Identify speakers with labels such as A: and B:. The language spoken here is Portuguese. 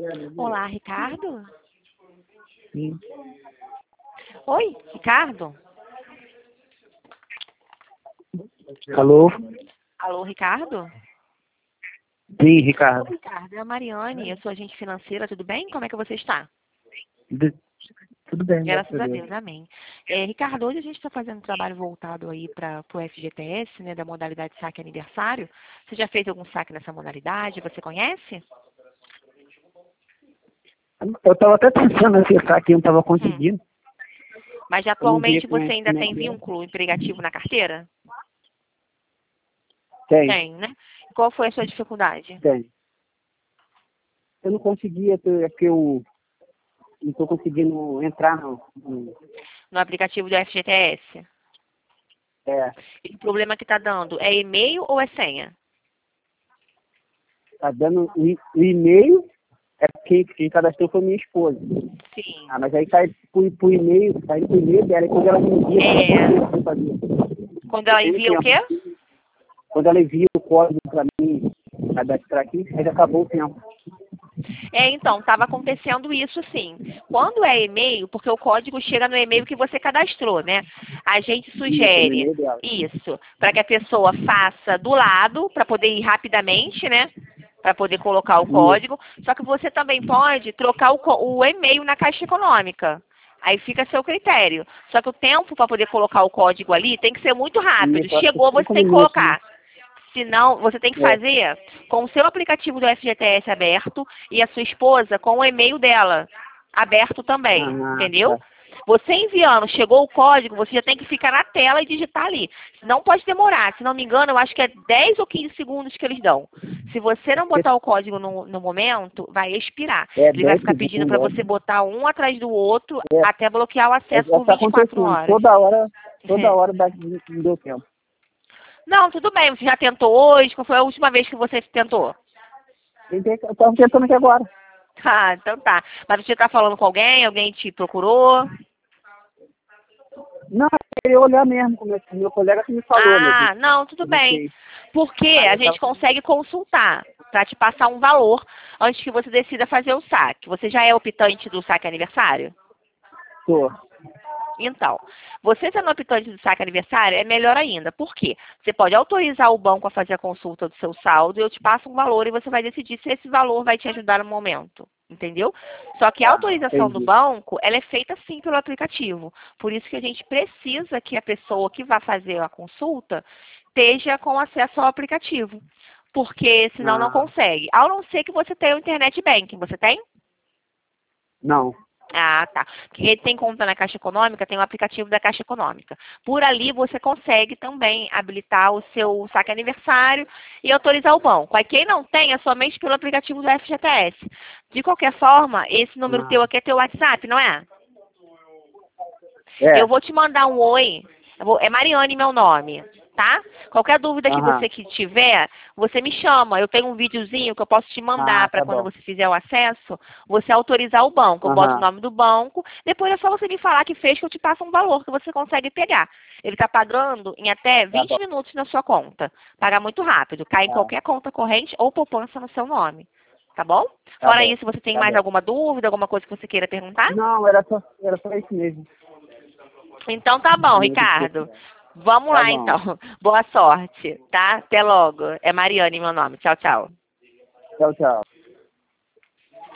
A: Olá, Ricardo?
B: Sim.
A: Oi, Ricardo?
B: Alô?
A: Alô, Ricardo?
B: Sim, Ricardo.
A: Ricardo, é a Mariane, eu sou agente financeira, tudo bem? Como é que você está?
B: De- Tudo bem,
A: Graças a Deus, amém. Ricardo, hoje a gente está fazendo um trabalho voltado aí para o FGTS, né, da modalidade saque aniversário. Você já fez algum saque nessa modalidade? Você conhece?
B: Eu estava até pensando em acessar aqui, não estava
A: Hum.
B: conseguindo.
A: Mas
B: Eu não vi
A: atualmente
B: como
A: você
B: é,
A: ainda
B: como é
A: tem
B: que é.
A: vínculo emregativo na carteira?
B: Tem,
A: Tem, né? Qual foi a sua dificuldade?
B: tem. Eu não conseguia, é que eu não estou conseguindo entrar, não.
A: No aplicativo do FGTS?
B: É,
A: E o problema que está dando é e-mail ou é senha?
B: tá dando o e-mail, é porque quem cadastrou foi minha esposa.
A: Sim.
B: Ah, mas aí sai pro e-mail, sai pro e-mail dela, e quando ela me envia, eu fazer.
A: Quando ela
B: Tem
A: envia o
B: tempo.
A: quê?
B: Quando ela envia o código para mim, cadastrar aqui, aí já acabou o tempo.
A: Então, estava acontecendo isso sim. Quando é e-mail, porque o código chega no e-mail que você cadastrou, né? A gente
B: Isso, no
A: sugere
B: e-mail dela.
A: isso, para que a pessoa faça do lado, para poder ir rapidamente, né? Para poder colocar o
B: Isso.
A: código. Só que você também pode trocar o e-mail na Caixa Econômica. Aí fica a seu critério. Só que o tempo para poder colocar o código ali tem que ser muito rápido.
B: Isso, acho que
A: Chegou, você
B: 5
A: tem que
B: minutos, né?
A: colocar. Senão, você tem que
B: É.
A: fazer com o seu aplicativo do FGTS aberto e a sua esposa com o e-mail dela aberto também,
B: Ah,
A: entendeu?
B: tá.
A: Você enviando, chegou o código, você já tem que ficar na tela e digitar ali. Não pode demorar, se não me engano, eu acho que é 10 ou 15 segundos que eles dão. Se você não botar o código no momento, vai expirar.
B: É
A: Ele vai
B: 10
A: ficar pedindo para
B: segundos.
A: você botar um atrás do outro
B: É,
A: até bloquear o acesso por
B: está
A: 24
B: acontecendo.
A: horas.
B: Toda hora não deu tempo.
A: Não, tudo bem, você já tentou hoje? Qual foi a última vez que você tentou?
B: Eu estava tentando aqui agora.
A: Ah, então tá. Mas você tá falando com alguém? Alguém te procurou?
B: Não, eu queria olhar mesmo, como meu colega que me falou, né?
A: Ah, não, tudo bem.
B: Comecei.
A: Porque
B: Aí
A: a
B: eu
A: gente
B: tava.
A: consegue consultar para te passar um valor antes que você decida fazer o saque. Você já é optante do saque aniversário?
B: Tô.
A: Então, você sendo optante do saque aniversário é melhor ainda. Por quê? Você pode autorizar o banco a fazer a consulta do seu saldo e eu te passo um valor e você vai decidir se esse valor vai te ajudar no momento. Entendeu? Só que a
B: Tá,
A: autorização do
B: entendi.
A: banco, ela é feita sim pelo aplicativo. Por isso que a gente precisa que a pessoa que vai fazer a consulta esteja com acesso ao aplicativo. Porque senão não
B: Ah,
A: consegue. Ao não ser que você tenha o internet banking. Você tem?
B: não.
A: Ah, tá. Porque tem conta na Caixa Econômica, tem o aplicativo da Caixa Econômica. Por ali você consegue também habilitar o seu saque aniversário e autorizar o banco. Aí quem não tem é somente pelo aplicativo do FGTS. De qualquer forma, esse número
B: Ah,
A: teu aqui é teu WhatsApp, não é?
B: é.
A: Eu vou te mandar um oi. É Mariane meu nome, tá? Qualquer dúvida que
B: Aham.
A: você que tiver, você me chama. Eu tenho um videozinho que eu posso te mandar
B: Ah,
A: para
B: tá
A: quando
B: bom.
A: você fizer o acesso, você autorizar o banco. Eu boto o
B: Aham.
A: nome do banco. Depois é só você me falar que fez que eu te passo um valor que você consegue pegar. Ele está pagando em até
B: Tá
A: 20
B: bom.
A: minutos na sua conta. Paga muito rápido. Cai em
B: Tá,
A: qualquer conta corrente ou poupança no seu nome. Tá bom?
B: tá
A: Fora
B: bom.
A: isso, você tem
B: Tá
A: mais
B: bom.
A: alguma dúvida, alguma coisa que você queira perguntar?
B: Não, era só isso mesmo.
A: Então tá bom,
B: Não tem que
A: Ricardo.
B: precisar.
A: Vamos
B: Tá
A: lá
B: bom.
A: então. Boa sorte, tá? Até logo. É Mariane meu nome. Tchau, tchau.
B: Tchau, tchau.